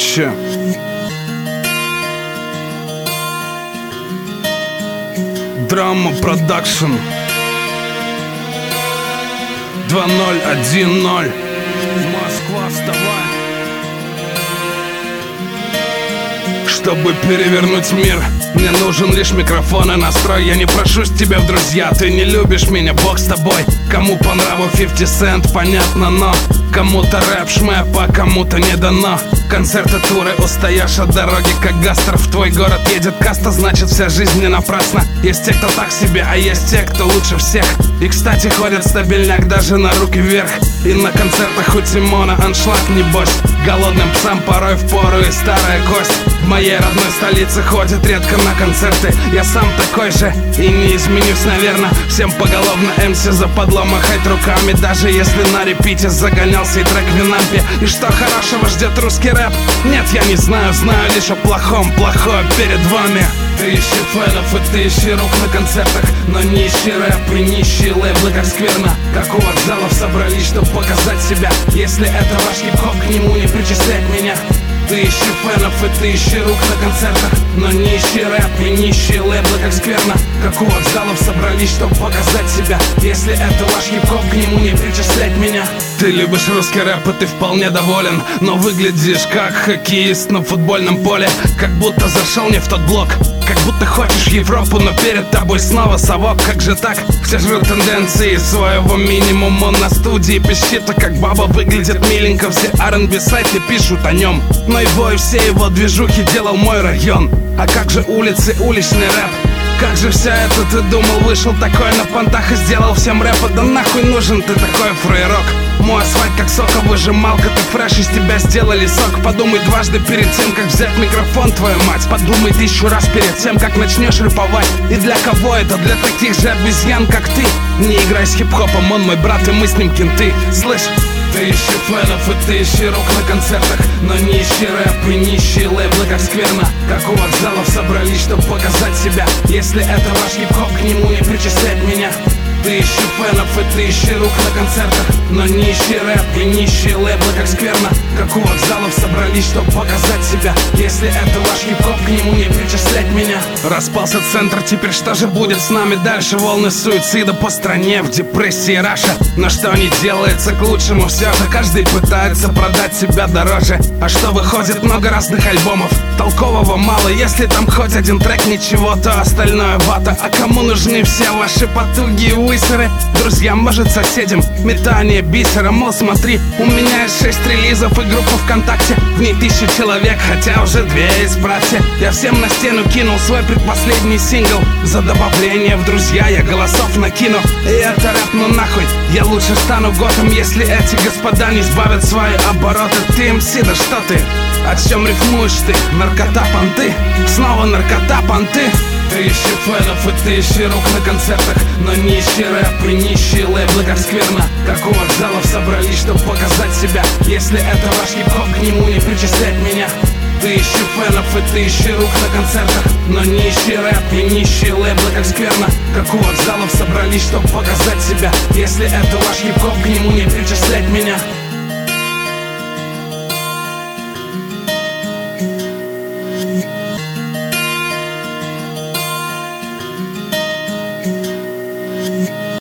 вообще. Драма Продакшн 2010. Москва, вставай. Чтобы перевернуть мир, мне нужен лишь микрофон и настрой. Я не прошу с тебя в друзья, ты не любишь меня, бог с тобой. Кому по нраву 50 Cent, понятно, но кому-то рэп шмэп, а кому-то не дано. Концерты, туры, устаешь от дороги, как гастер. В твой город едет каста, значит вся жизнь не напрасна. Есть те, кто так себе, а есть те, кто лучше всех. И, кстати, ходят стабильняк даже на руки вверх. И на концертах у Тимона аншлаг, небось. Голодным псам порой впору и старая кость. В моей родной столице ходят редко на концерты. Я сам такой же и не изменюсь, наверное. Всем поголовно МС западло махать руками, даже если на репите загонялся и трек в винампе. И что хорошего ждет русский рэп? Нет, я не знаю, знаю лишь о плохом. Плохое перед вами. Ты ищи фэнов и ты ищи рук на концертах, но не ищи рэп и не ищи лейблы, как скверно. Как у вокзалов собрались, чтоб показать себя. Если это ваш хип-хоп, к нему не причислять меня. Ты ищи фэнов и ты ищи рук на концертах, но не ищи рэп и не ищи лейблы, как скверно. Как у вокзалов собрались, чтоб показать себя. Если это ваш хип-хоп, к нему не причислять меня. Ты любишь русский рэп и ты вполне доволен, но выглядишь как хоккеист на футбольном поле. Как будто зашел не в тот блок, как будто хочешь Европу, но перед тобой снова совок. Как же так? Все жрут тенденции своего минимума. На студии пищит, а как баба выглядит миленько. Все R&B сайты пишут о нем, но его и все его движухи делал мой район. А как же улицы, уличный рэп? Как же все это ты думал? Вышел такой на понтах и сделал всем рэпа. Да нахуй нужен ты такой фрейрок? Мой асфальт как соковыжималка, ты фреш, из тебя сделали сок. Подумай дважды перед тем, как взять микрофон, твою мать. Подумай 1000 раз перед тем, как начнешь рэповать. И для кого это? Для таких же обезьян, как ты. Не играй с хип-хопом, он мой брат и мы с ним кенты. Слышь? Ты ищи фэнов и ты ищи рук на концертах, но не ищи рэп и не ищи лейблы, как скверно. Как у вокзалов собрались, чтоб показать себя. Если это ваш хип-хоп, к нему не причислять меня. Ты ищи фэнов и ты ищи рук на концертах, но не ищи рэп и не ищи лейблы, как скверно. Как у вокзалов собрались, чтоб показать себя. Если это ваш хип-хоп, к нему не причислять меня. Распался центр, теперь что же будет с нами дальше? Волны суицида по стране, в депрессии Раша. Но что не делается к лучшему, все же каждый пытается продать себя дороже. А что выходит много разных альбомов, толкового мало. Если там хоть один трек, ничего, то остальное вата. А кому нужны все ваши потуги и высеры? Друзьям, может соседям, метание бисера. Мол, смотри, у меня есть 6 релизов и группа ВКонтакте. В ней 1000 человек, хотя уже 2 из братья. Я всем на стену кинул свой предпоследний сингл. За добавление в друзья я голосов накину. И это рэп, ну нахуй. Я лучше стану готом, если эти господа не сбавят свои обороты. Ты МС, да что ты? О чем рифмуешь ты? Наркота, понты? Снова наркота, понты? Ты ищи фэнов и ты ищи рук на концертах, но не ищи рэп и не ищи лейблы, как скверно. Как у вокзалов собрались, чтоб показать себя. Если это ваш хип-хоп, к нему не причислять меня. Ты ищи фэнов и ты ищи рук на концертах, но не ищи рэп и не ищи лейблы, как скверно. Как у вокзалов собрались, чтоб показать себя. Если это ваш хип-хоп, к нему не причислять меня.